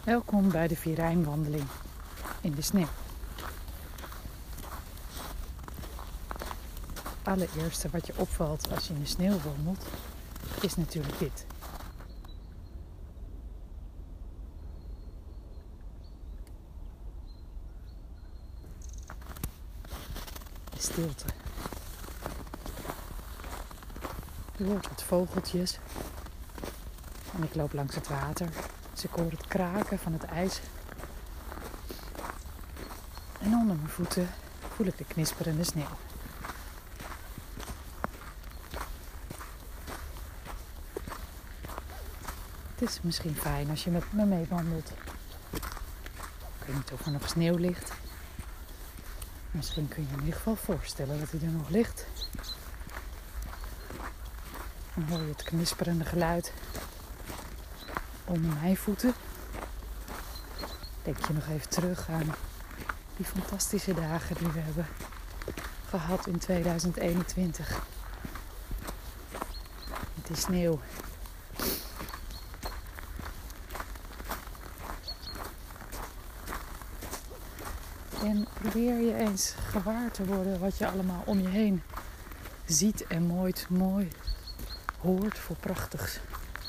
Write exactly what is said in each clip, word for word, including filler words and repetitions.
Welkom bij de Vierijnwandeling in de sneeuw. Het allereerste wat je opvalt als je in de sneeuw wandelt, is natuurlijk dit. De stilte. Je hoort wat vogeltjes en ik loop langs het water. Dus ik hoor het kraken van het ijs. En onder mijn voeten voel ik de knisperende sneeuw. Het is misschien fijn als je met me meewandelt. Ik weet niet of er nog sneeuw ligt. Misschien kun je in ieder geval voorstellen dat hij er nog ligt. Dan hoor je het knisperende geluid onder mijn voeten. Denk je nog even terug aan die fantastische dagen die we hebben gehad in tweeduizend eenentwintig. Met die sneeuw. En probeer je eens gewaar te worden wat je allemaal om je heen ziet en mooi, mooi hoort voor prachtigs.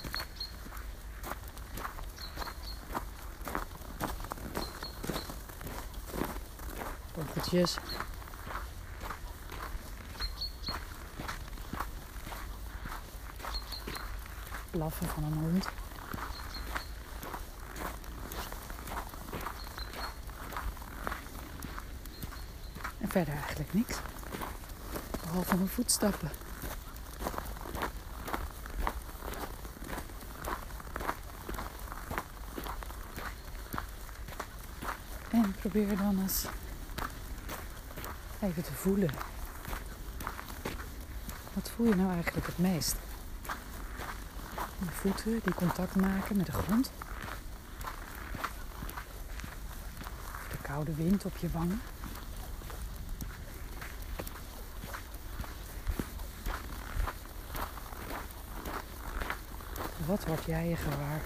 Vogeltjes. Blaffen van een hond. En verder eigenlijk niks. Behalve mijn voetstappen. En probeer dan eens even te voelen. Wat voel je nou eigenlijk het meest? Je voeten die contact maken met de grond. Of de koude wind op je wangen. Wat word jij je gewaar?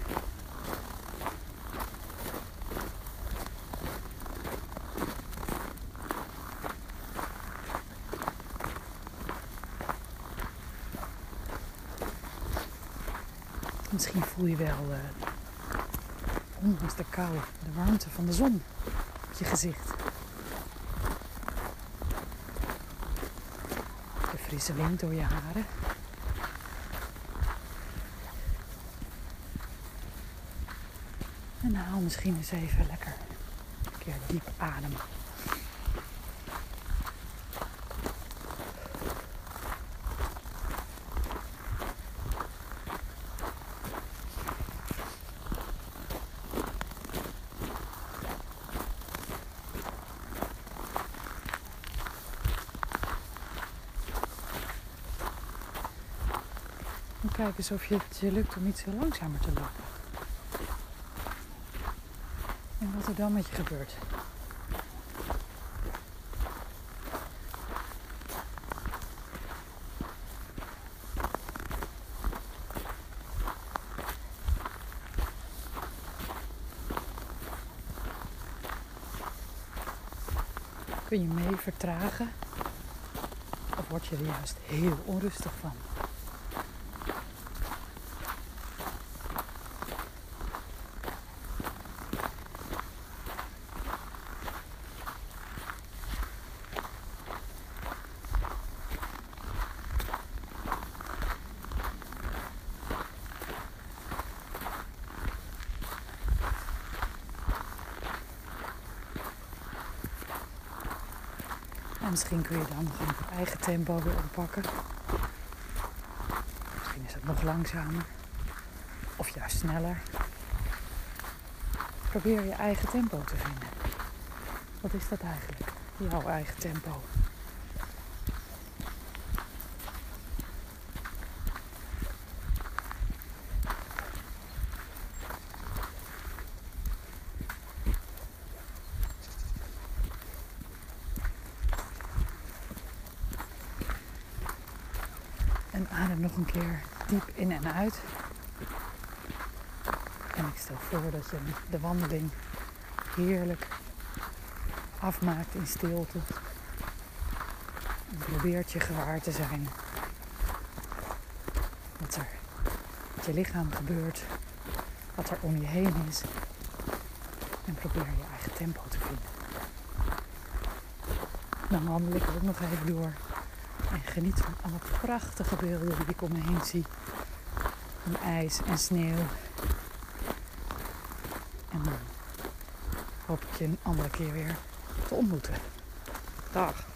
Misschien voel je wel, uh, ondanks de kou, de warmte van de zon op je gezicht. De frisse wind door je haren. En haal misschien eens even lekker een keer diep adem. En kijk eens of je het je lukt om iets heel langzamer te lopen. En wat er dan met je gebeurt. Kun je mee vertragen? Of word je er juist heel onrustig van? En misschien kun je dan gewoon op eigen tempo weer oppakken. Misschien is het nog langzamer. Of juist sneller. Probeer je eigen tempo te vinden. Wat is dat eigenlijk? Jouw eigen tempo. En adem nog een keer diep in en uit. En ik stel voor dat je de wandeling heerlijk afmaakt in stilte. En probeert je gewaar te zijn wat er met je lichaam gebeurt, wat er om je heen is. En probeer je eigen tempo te vinden. Dan wandel ik ook nog even door en geniet van alle prachtige beelden die ik om me heen zie. Van ijs en sneeuw. En dan hoop ik je een andere keer weer te ontmoeten. Dag!